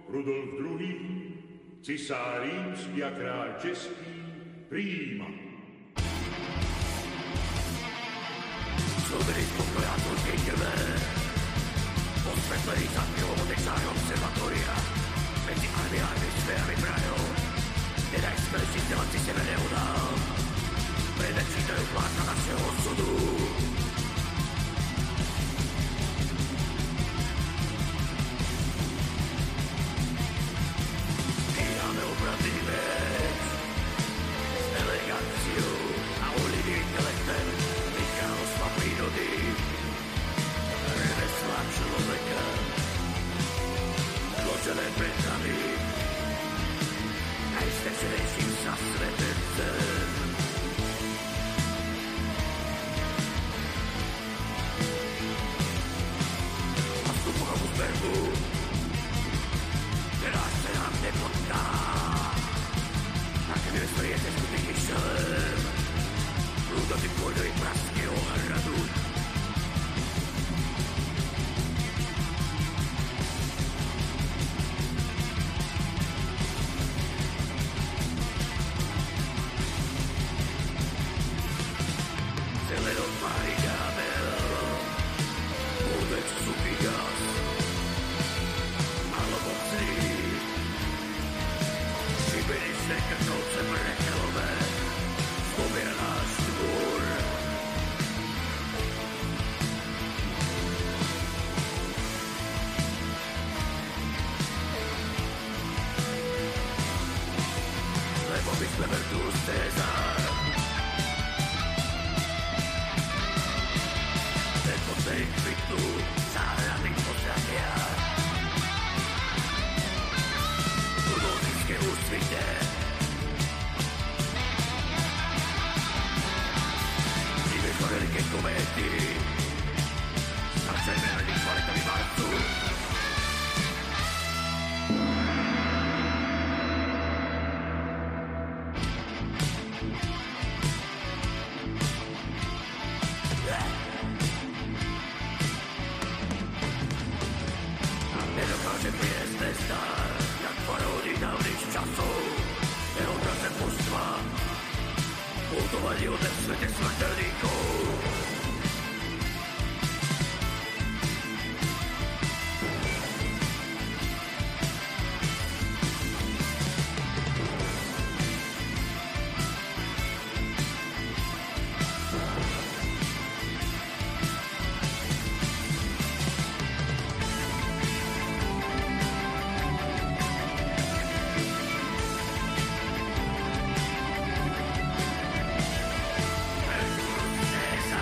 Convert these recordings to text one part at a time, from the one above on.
Rudolf II., cisár rímský a kráľ český, prijíma. Slúbili spokoja turkej krve, osvetlený za pilom dečári observatória, medzi armiármi sférami brajov, nedaj smrti vzdelanci sebe neudál, predečítajú pláca našeho osudu. Kýjame obratný več, eleganciu a ulivý intelektem, kráľovstva prírody, remesla človeka, zložené predstavy, najstečenejším sa svetecem. A v duchovú zberbu, ktorá sa nám nepodná, také nevespriete skutý kyšelem, prúdoty pôjdový praského hradu. Celé odpári kábel, vôbec suchý gaz, malo mocný, šibeničné krkovce brekelové, zlomia náš dvor. Lebo my sme Vertus Cezar, ten posledný kvitu záhradných potratia, budovnické úsvite, veľké kométy, začajme na nich kvalitami marcu. Nedokáže priesť nestár, jak paródy dávnych časov, neodraze mužstva, putovali o ten svete smrteľníkov. Cezar.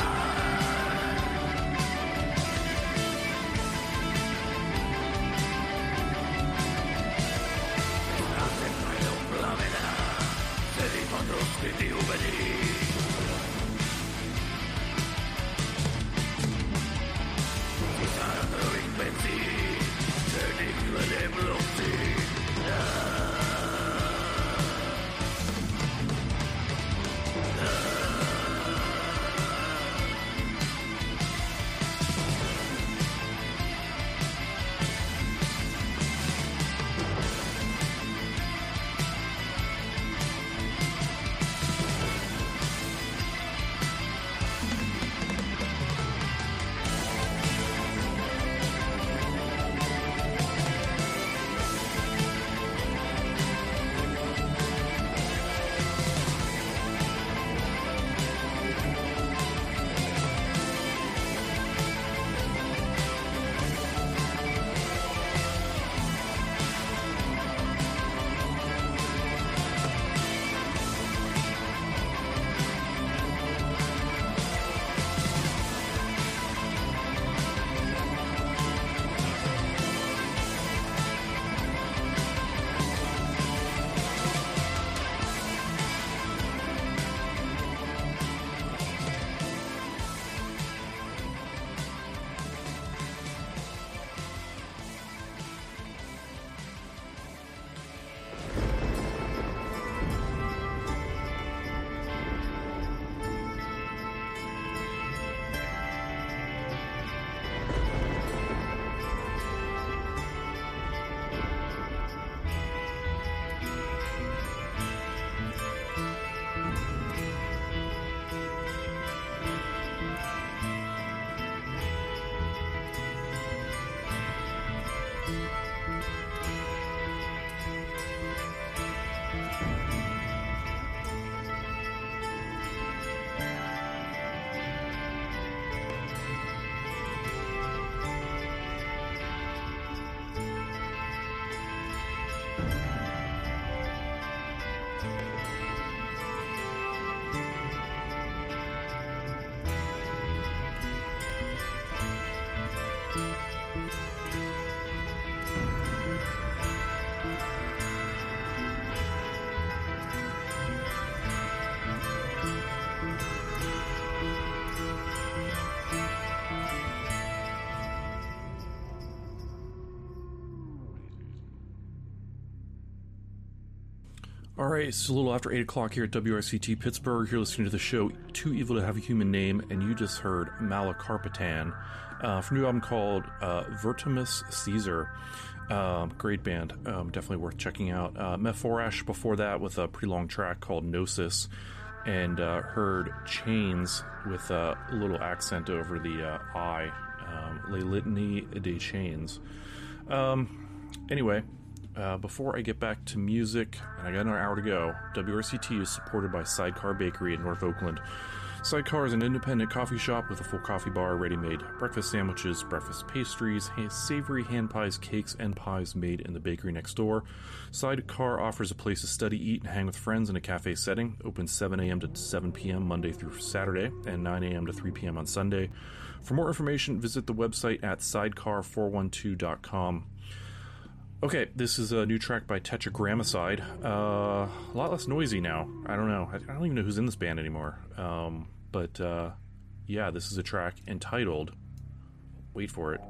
All right, it's a little after 8 o'clock here at WRCT Pittsburgh. You're listening to the show Too Evil to Have a Human Name, and you just heard Malacarpatan from a new album called Vertimus Caesar. Great band, definitely worth checking out. Mephorash before that with a pretty long track called Gnosis, and heard Chains with a little accent over the I, Les Litany des Chains. Anyway, before I get back to music, and I got another hour to go, WRCT is supported by Sidecar Bakery in North Oakland. Sidecar is an independent coffee shop with a full coffee bar, ready-made breakfast sandwiches, breakfast pastries, savory hand pies, cakes, and pies made in the bakery next door. Sidecar offers a place to study, eat, and hang with friends in a cafe setting. Open 7 a.m. to 7 p.m. Monday through Saturday, and 9 a.m. to 3 p.m. on Sunday. For more information, visit the website at sidecar412.com. Okay, this is a new track by Tetragrammaticide. A lot less noisy now. I don't know. I don't even know who's in this band anymore. But yeah, this is a track entitled, wait for it,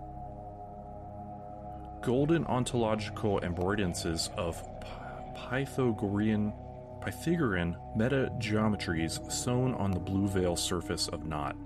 Golden Ontological Embroidances of Pythagorean metageometries sewn on the blue veil surface of Not.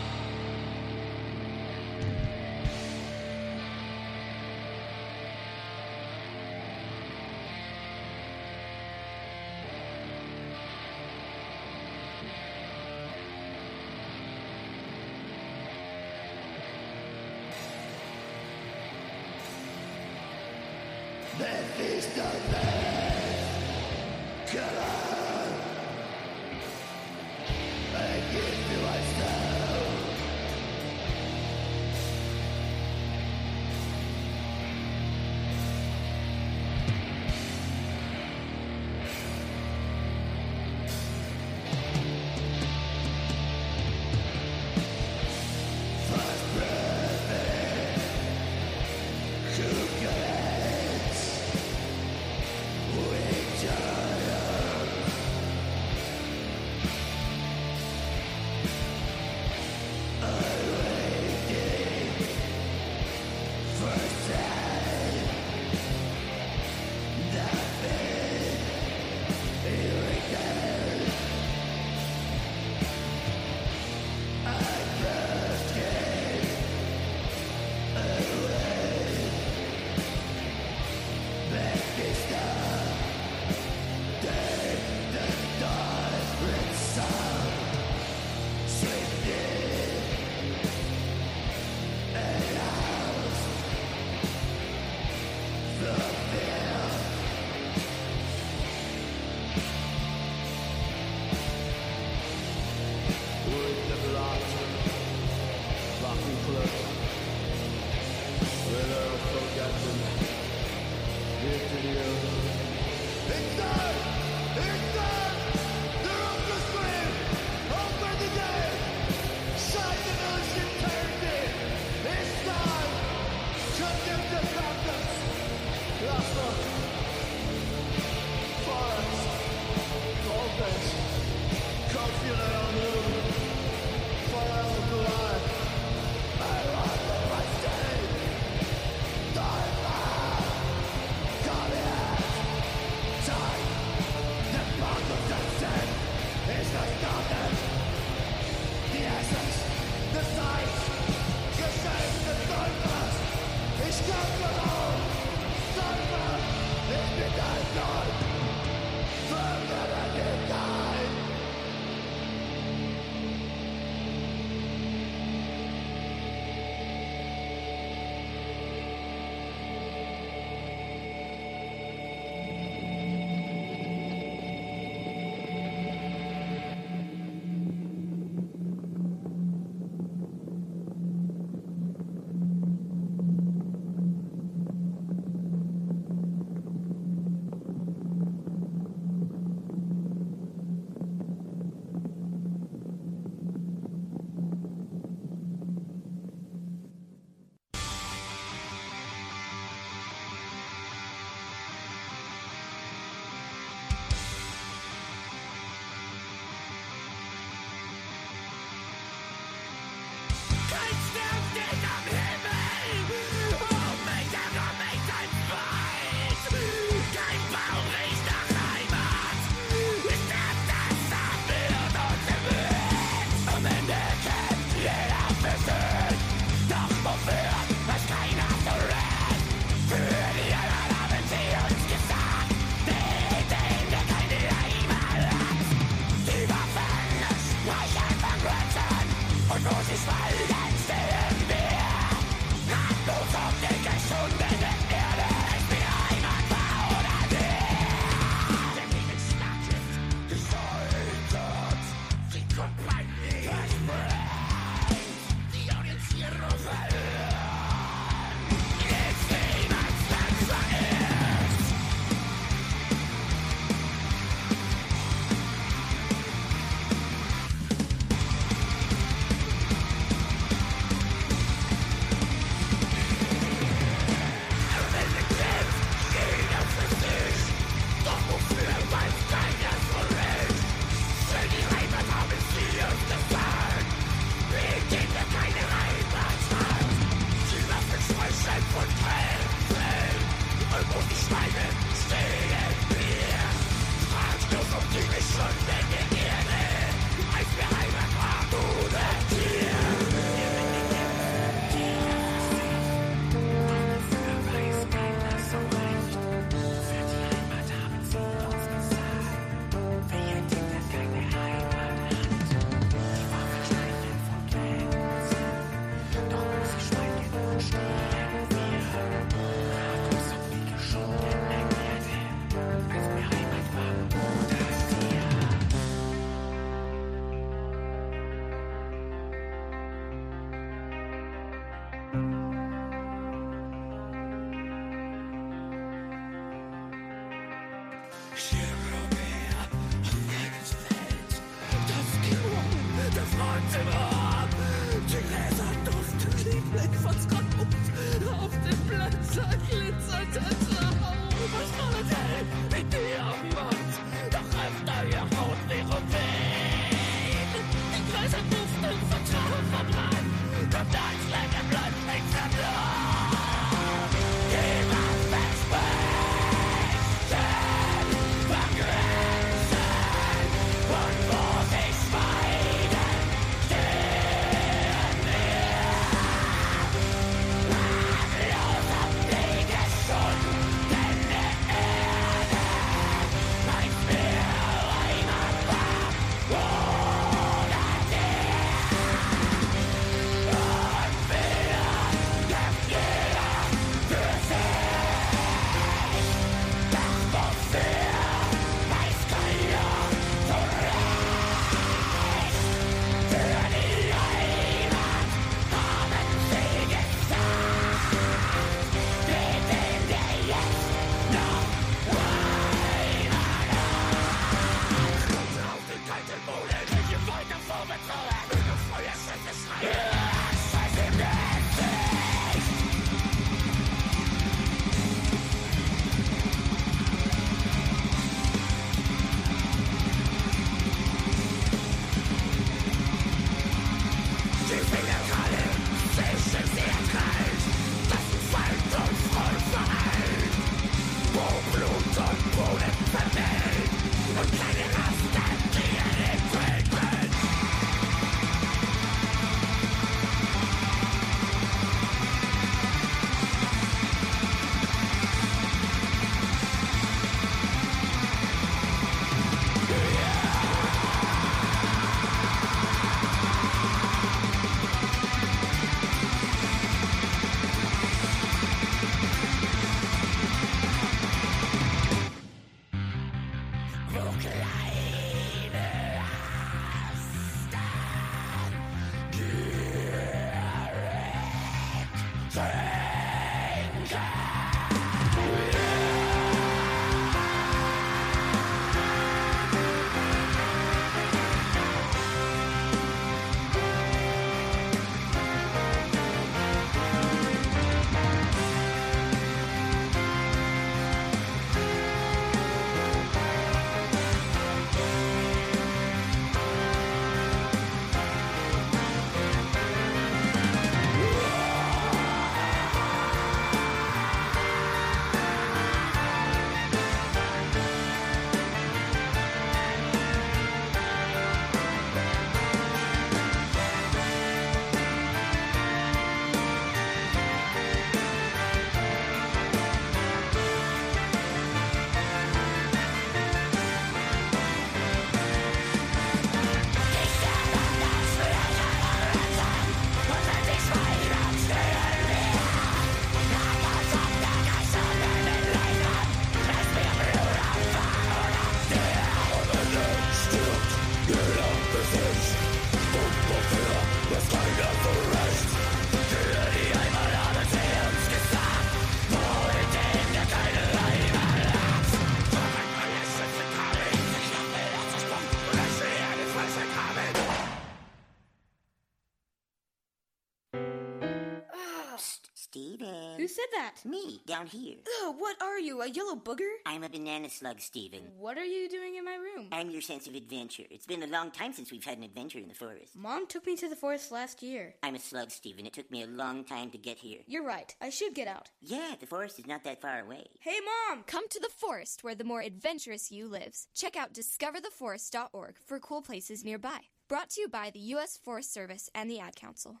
Steven. Who said that? Me, down here. Ugh, what are you, a yellow booger? I'm a banana slug, Steven. What are you doing in my room? I'm your sense of adventure. It's been a long time since we've had an adventure in the forest. Mom took me to the forest last year. I'm a slug, Steven. It took me a long time to get here. You're right. I should get out. Yeah, the forest is not that far away. Hey, Mom! Come to the forest where the more adventurous you lives. Check out discovertheforest.org for cool places nearby. Brought to you by the U.S. Forest Service and the Ad Council.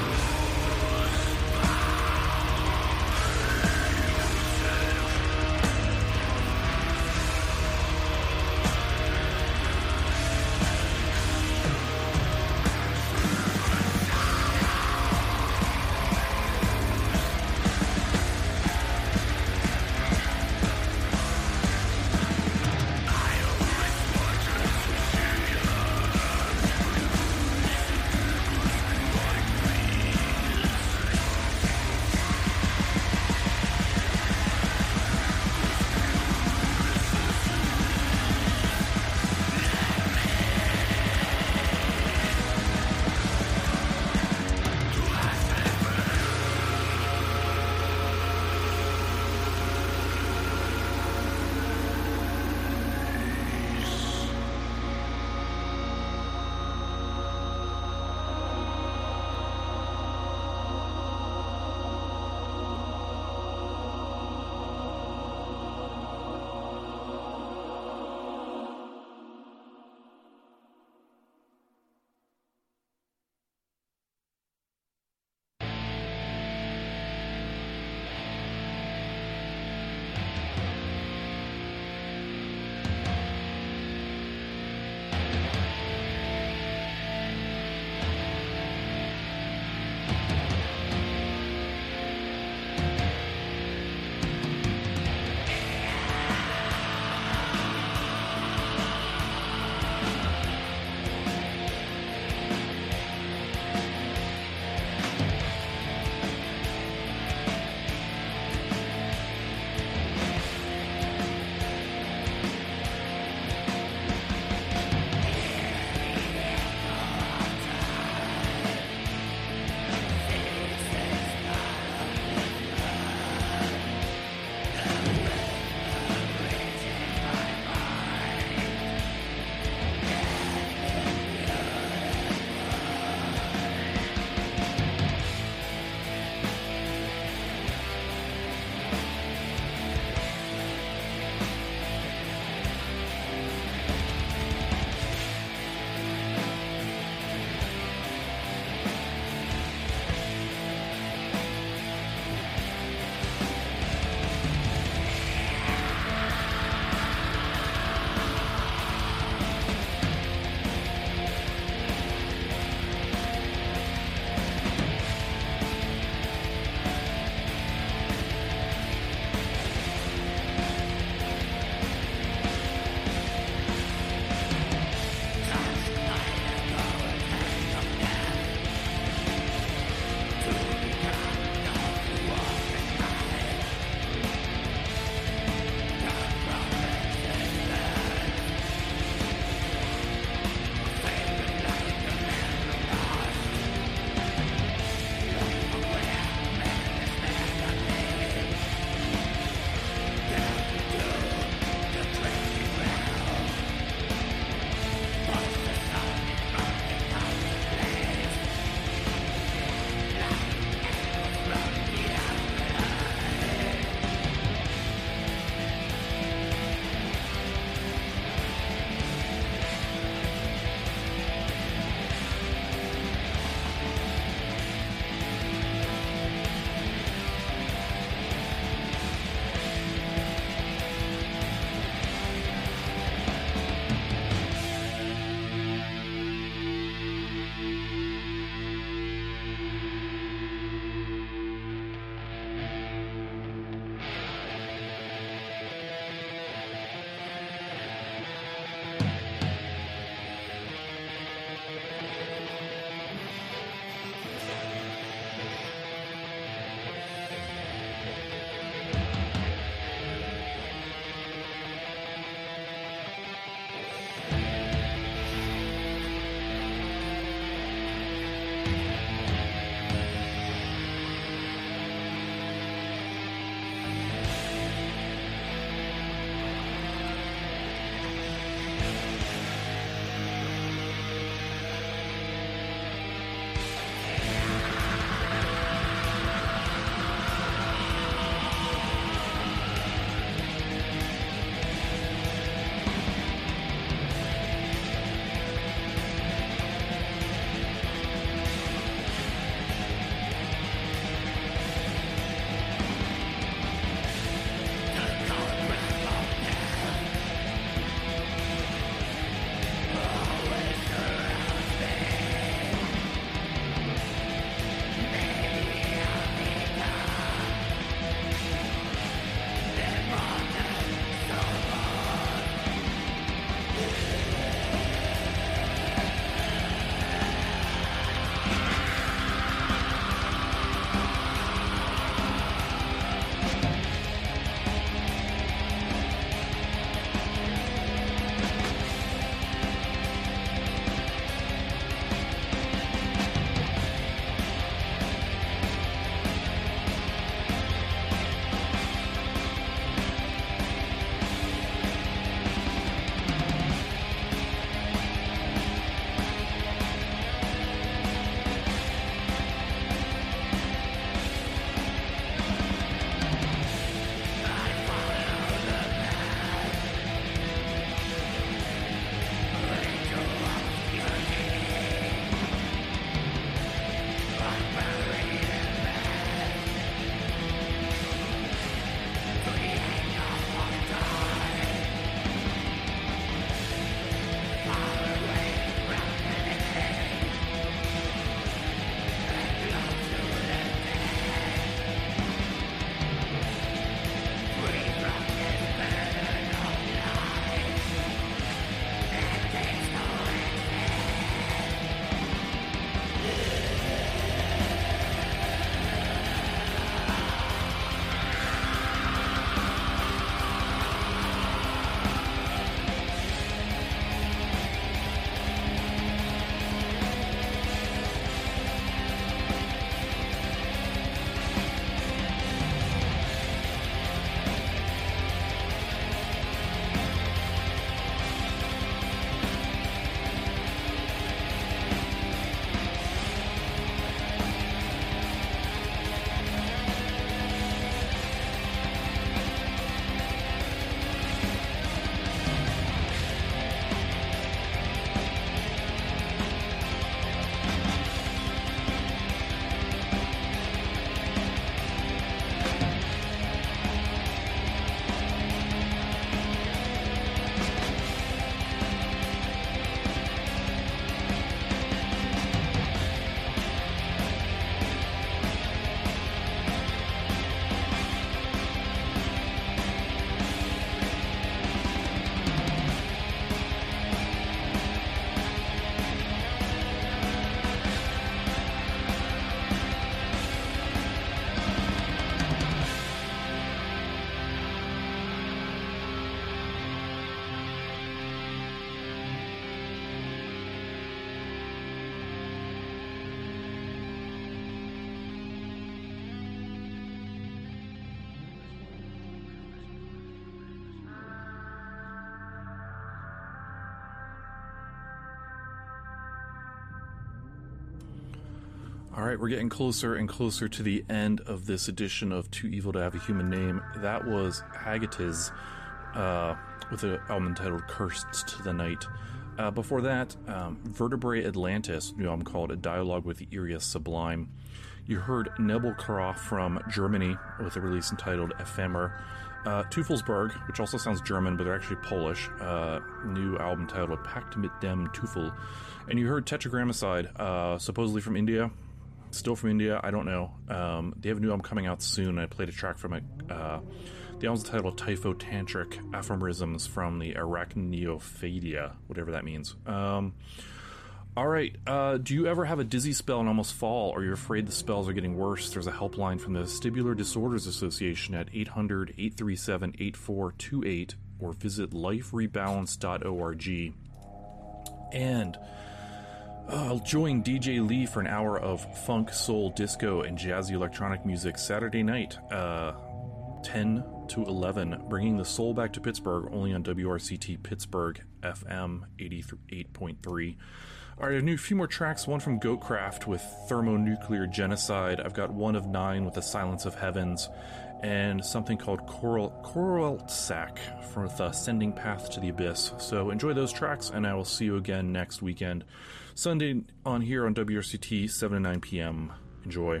All right, we're getting closer and closer to the end of this edition of Too Evil to Have a Human Name. That was Hagatiz with an album entitled Cursed to the Night. Before that, Vertebrae Atlantis, new album called A Dialogue with the Eerius Sublime. You heard Nebelkeraf from Germany with a release entitled Ephemer. Teufelsberg, which also sounds German, but they're actually Polish, new album titled Pact mit dem Teufel. And you heard Tetragrammaticide, supposedly from India. Still from India, I don't know. They have a new album coming out soon. I played a track from it. The album's titled Typhotantric Aphorisms from the Arachneophadia, whatever that means. All right, do you ever have a dizzy spell and almost fall, or you're afraid the spells are getting worse? There's a helpline from the Vestibular Disorders Association at 800-837-8428, or visit liferebalance.org. And I'll join DJ Lee for an hour of funk, soul, disco, and jazzy electronic music Saturday night, 10 to 11, bringing the soul back to Pittsburgh, only on WRCT Pittsburgh FM 88.3. All right, I have a few more tracks, one from Goatcraft with Thermonuclear Genocide. I've got One of Nine with The Silence of Heavens, and something called Coral Sack for the Ascending Path to the Abyss. So enjoy those tracks, and I will see you again next weekend. Sunday on here on WRCT, 7 to 9 p.m. Enjoy.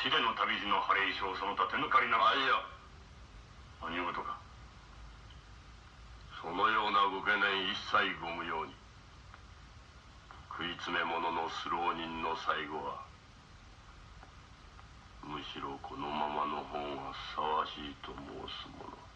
死での旅路のハレイ賞その他手抜かりなく。 あ、いや、 何事か。 そのようなご懸念一切ご無用に。食い詰め者のスロー人の最後はむしろこのままの方がふさわしいと申すもの。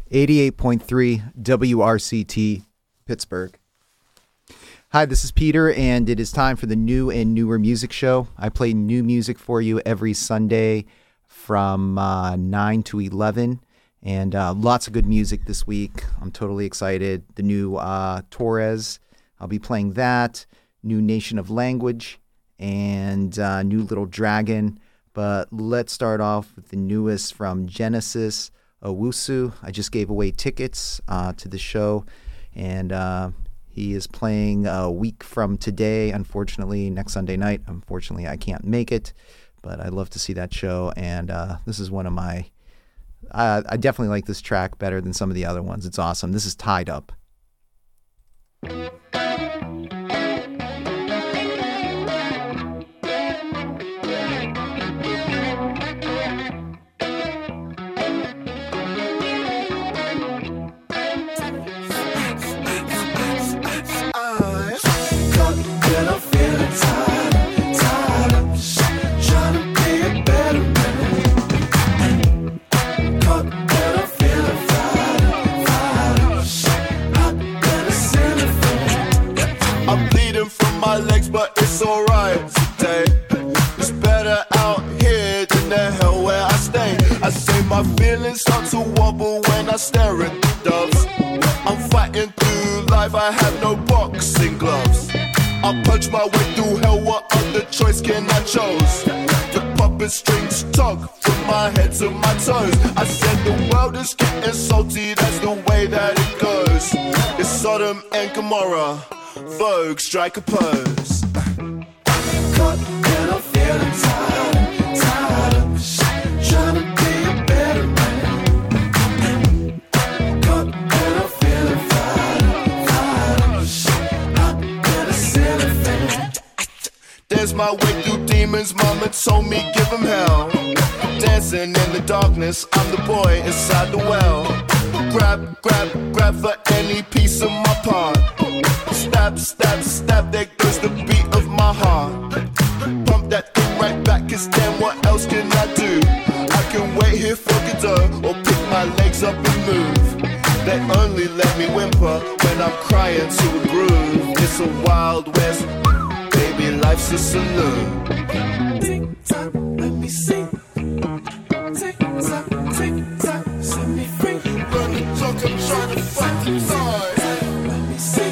88.3 WRCT Pittsburgh. Hi, this is Peter, and it is time for the New and Newer Music Show. I play new music for you every Sunday from 9 to 11, and lots of good music this week. I'm totally excited. The new Torres, I'll be playing that. New Nation of Language, and new Little Dragon. But let's start off with the newest from Genesis Owusu. I just gave away tickets to the show, and he is playing a week from today, unfortunately, next Sunday night. Unfortunately, I can't make it, but I'd love to see that show, and this is one of my... I definitely like this track better than some of the other ones. It's awesome. This is Tied Up. But it's alright today. It's better out here than the hell where I stay. I say my feelings start to wobble when I stare at the doves. I'm fighting through life, I have no boxing gloves. I punch my way through hell, what other choice can I choose? The puppet strings tug from my head to my toes. I said the world is getting salty, that's the way that it goes. It's Sodom and Gomorrah, Vogue, strike a pose. Caught and I'm feeling tired of trying to be a better man. Caught and I'm feeling fired of a silly thing. There's my way through demons, mama told me give them hell. Dancing in the darkness, I'm the boy inside the well. Grab for any piece of my part. Stab, stab, stab, there goes the beat of my heart. Pump that thing right back, cause then what else can I do? I can wait here for Godot, or pick my legs up and move. They only let me whimper when I'm crying to a groove. It's a wild west, baby, life's a saloon. Tick tock, let me sing. Tick tock, set me free. Run the clock, I'm trying to fight the time. Let me sing.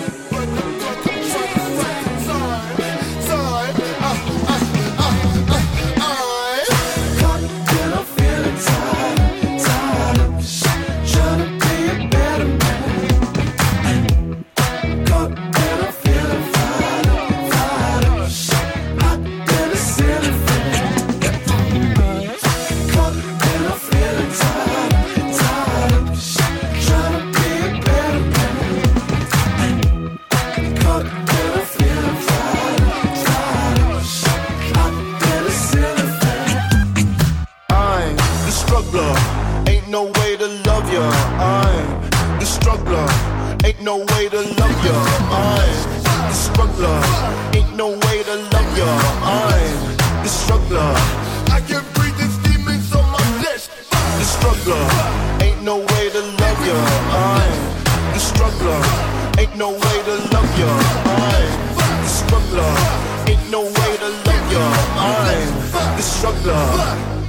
No way to love ya, I'm the struggler. Ain't no way to love ya, I'm the struggler. I can breathe these demons on my flesh. The struggler. Ain't no way to love ya, I'm the struggler. Ain't no way to love ya, I'm the struggler. Ain't no way to love ya, I'm the struggler.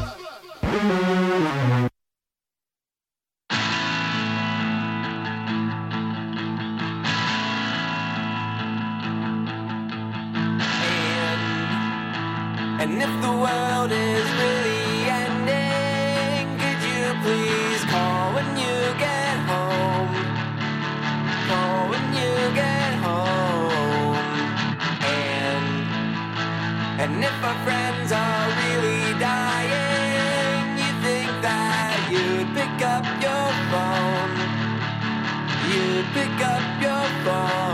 And if the world is really ending, could you please call when you get home? Call when you get home. And if our friends are really dying, you think that you'd pick up your phone. You'd pick up your phone.